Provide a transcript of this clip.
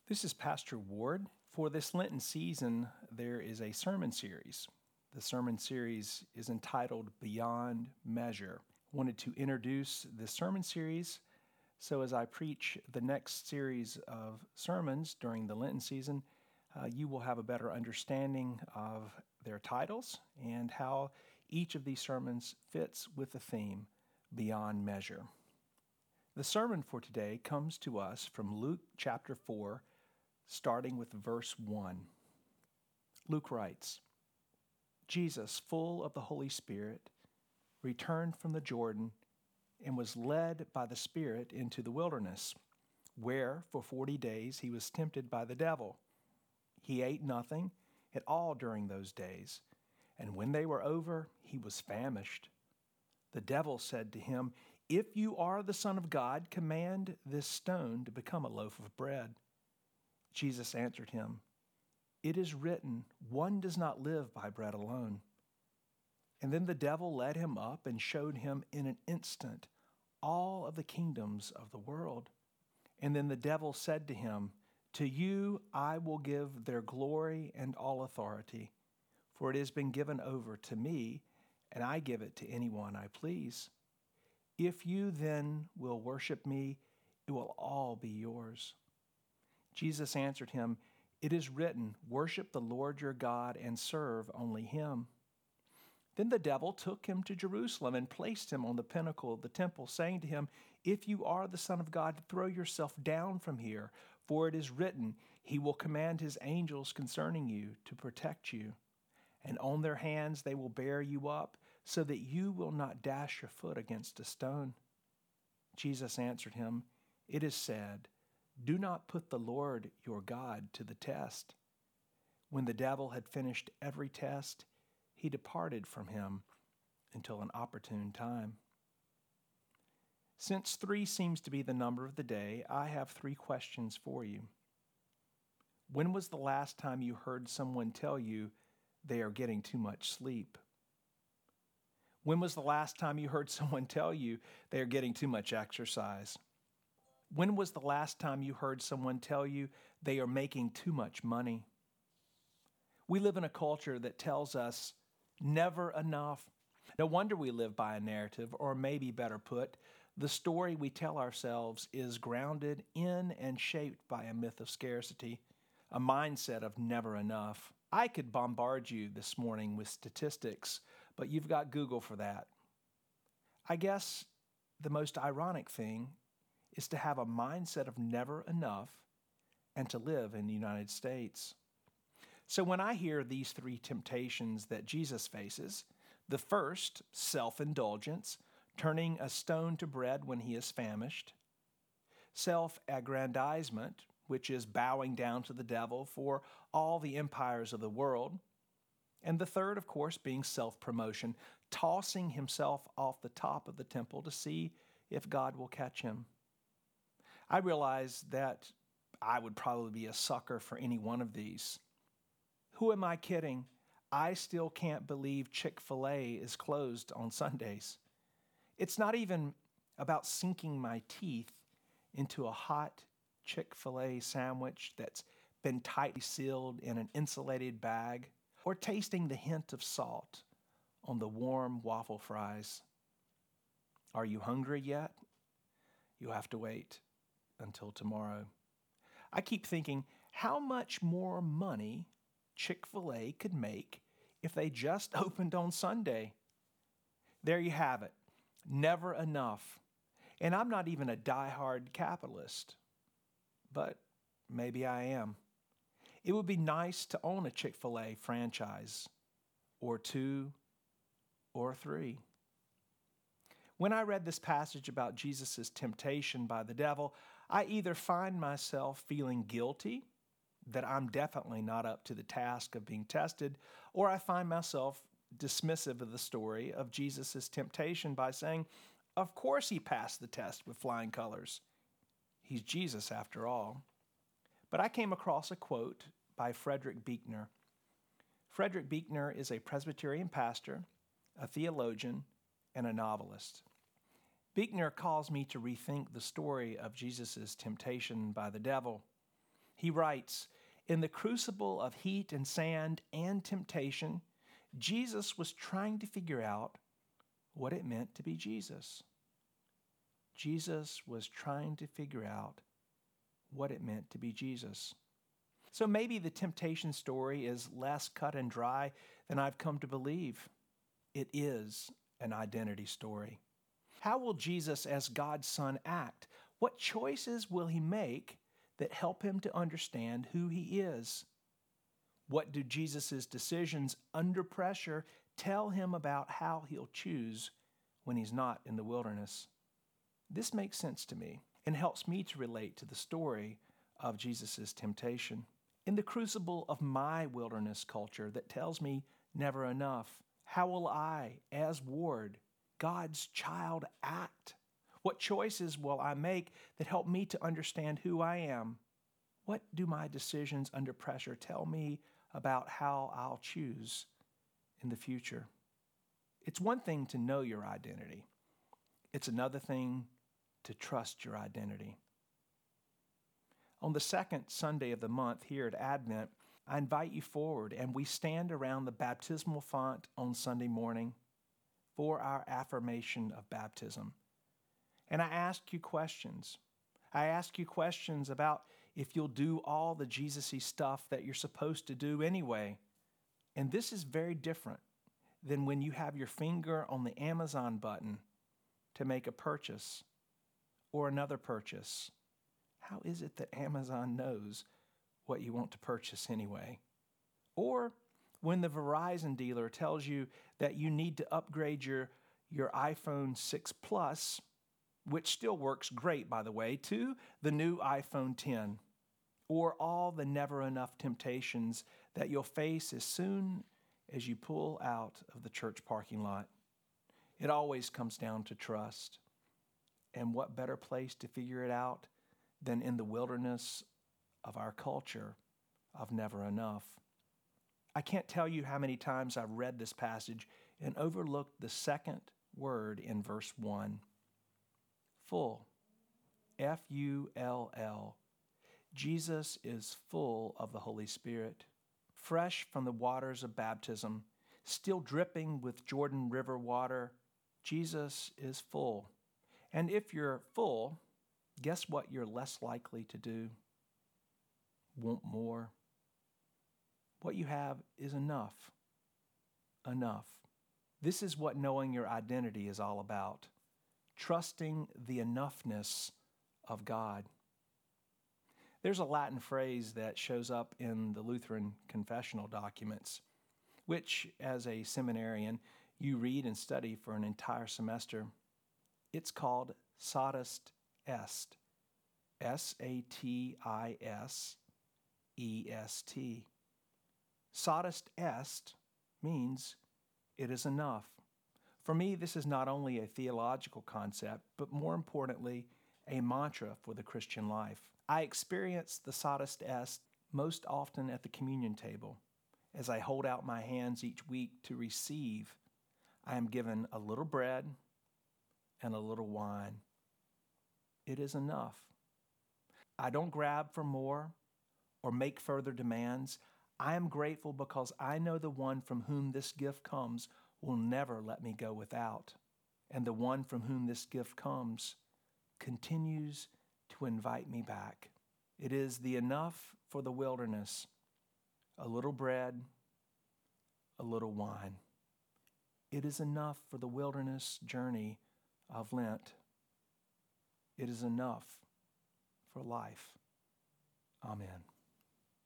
This is Pastor Ward. For this Lenten season, there is a sermon series. The sermon series is entitled Beyond Measure. I wanted to introduce this sermon series so as I preach the next series of sermons during the Lenten season, you will have a better understanding of their titles and how each of these sermons fits with the theme Beyond Measure. The sermon for today comes to us from Luke chapter 4, starting with verse 1. Luke writes, Jesus, full of the Holy Spirit, returned from the Jordan and was led by the Spirit into the wilderness, where for 40 days he was tempted by the devil. He ate nothing at all during those days, and when they were over, he was famished. The devil said to him, If you are the Son of God, command this stone to become a loaf of bread. Jesus answered him, It is written, one does not live by bread alone. And then the devil led him up and showed him in an instant all of the kingdoms of the world. And then the devil said to him, To you I will give their glory and all authority, for it has been given over to me, and I give it to anyone I please. If you then will worship me, it will all be yours. Jesus answered him, It is written, Worship the Lord your God and serve only him. Then the devil took him to Jerusalem and placed him on the pinnacle of the temple, saying to him, If you are the Son of God, throw yourself down from here, for it is written, He will command His angels concerning you to protect you. And on their hands they will bear you up, so that you will not dash your foot against a stone. Jesus answered him, It is said, Do not put the Lord your God to the test. When the devil had finished every test, he departed from him until an opportune time. Since 3 seems to be the number of the day, I have 3 questions for you. When was the last time you heard someone tell you they are getting too much sleep? When was the last time you heard someone tell you they are getting too much exercise? When was the last time you heard someone tell you they are making too much money? We live in a culture that tells us never enough. No wonder we live by a narrative, or maybe better put, the story we tell ourselves is grounded in and shaped by a myth of scarcity, a mindset of never enough. I could bombard you this morning with statistics, but you've got Google for that. I guess the most ironic thing is to have a mindset of never enough and to live in the United States. So when I hear these 3 temptations that Jesus faces, the first, self-indulgence, turning a stone to bread when he is famished; self-aggrandizement, which is bowing down to the devil for all the empires of the world; and the third, of course, being self-promotion, tossing himself off the top of the temple to see if God will catch him. I realize that I would probably be a sucker for any one of these. Who am I kidding? I still can't believe Chick-fil-A is closed on Sundays. It's not even about sinking my teeth into a hot Chick-fil-A sandwich that's been tightly sealed in an insulated bag, or tasting the hint of salt on the warm waffle fries. Are you hungry yet? You'll have to wait until tomorrow. I keep thinking how much more money Chick-fil-A could make if they just opened on Sunday. There you have it. Never enough. And I'm not even a diehard capitalist, but maybe I am. It would be nice to own a Chick-fil-A franchise, or 2, or 3. When I read this passage about Jesus' temptation by the devil, I either find myself feeling guilty that I'm definitely not up to the task of being tested, or I find myself dismissive of the story of Jesus' temptation by saying, of course he passed the test with flying colors. He's Jesus after all. But I came across a quote by Frederick Buechner. Frederick Buechner is a Presbyterian pastor, a theologian, and a novelist. Buechner calls me to rethink the story of Jesus' temptation by the devil. He writes, "In the crucible of heat and sand and temptation, Jesus was trying to figure out what it meant to be Jesus." Jesus was trying to figure out what it meant to be Jesus. So maybe the temptation story is less cut and dry than I've come to believe. It is an identity story. How will Jesus as God's Son act? What choices will he make that help him to understand who he is? What do Jesus' decisions under pressure tell him about how he'll choose when he's not in the wilderness? This makes sense to me and helps me to relate to the story of Jesus' temptation. In the crucible of my wilderness culture that tells me never enough, how will I, as Ward, God's child, act? What choices will I make that help me to understand who I am? What do my decisions under pressure tell me about how I'll choose in the future? It's one thing to know your identity. It's another thing to trust your identity. On the second Sunday of the month here at Advent, I invite you forward and we stand around the baptismal font on Sunday morning for our affirmation of baptism. And I ask you questions. I ask you questions about if you'll do all the Jesus-y stuff that you're supposed to do anyway. And this is very different than when you have your finger on the Amazon button to make a purchase or another purchase. How is it that Amazon knows what you want to purchase anyway? Or when the Verizon dealer tells you that you need to upgrade your iPhone 6 Plus, which still works great, by the way, to the new iPhone 10, or all the never enough temptations that you'll face as soon as you pull out of the church parking lot. It always comes down to trust. And what better place to figure it out than in the wilderness of our culture of never enough? I can't tell you how many times I've read this passage and overlooked the second word in verse 1. Full. F-U-L-L. Jesus is full of the Holy Spirit, fresh from the waters of baptism, still dripping with Jordan River water. Jesus is full. And if you're full, guess what you're less likely to do? Want more. What you have is enough. Enough. This is what knowing your identity is all about. Trusting the enoughness of God. There's a Latin phrase that shows up in the Lutheran confessional documents, which, as a seminarian, you read and study for an entire semester. It's called Satis Est. S-A-T-I-S-E-S-T. Satis Est means it is enough. For me, this is not only a theological concept, but more importantly, a mantra for the Christian life. I experience the Satis Est most often at the communion table. As I hold out my hands each week to receive, I am given a little bread and a little wine. It is enough. I don't grab for more or make further demands. I am grateful because I know the one from whom this gift comes will never let me go without. And the one from whom this gift comes continues to invite me back. It is the enough for the wilderness, a little bread, a little wine. It is enough for the wilderness journey of Lent. It is enough for life. Amen.